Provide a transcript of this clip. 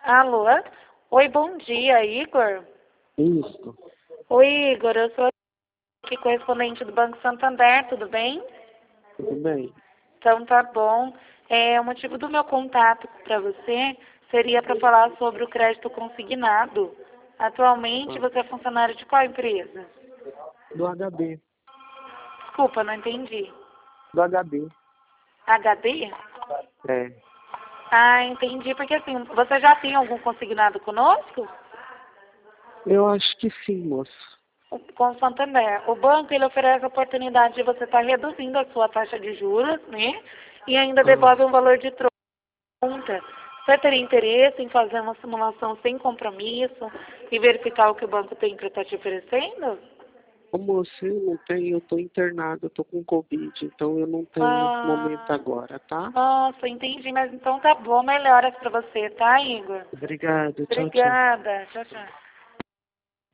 Alô? Oi, bom dia, Igor. Isso, Oi, Igor, eu sou aqui correspondente do Banco Santander, tudo bem? tudo bem. Então tá bom. O motivo do meu contato para você seria para falar sobre o crédito consignado. Atualmente Ah, você é funcionário de qual empresa? do HB, Desculpa, não entendi. do HB, HD? é. Ah, entendi, porque assim, você já tem algum consignado conosco? Eu acho que sim, moço. Com o Santander. O banco ele oferece a oportunidade de você estar reduzindo a sua taxa de juros, né? E ainda Ah, devolve um valor de conta. Você teria interesse em fazer uma simulação sem compromisso e verificar o que o banco tem para estar te oferecendo? ô, moço, eu não tenho, eu tô internado, eu tô com Covid, então eu não tenho momento Ah, agora, tá? nossa, entendi, mas então tá bom, melhoras para você, tá, Igor? Obrigado, tchau, tchau. Obrigada. Tchau, tchau.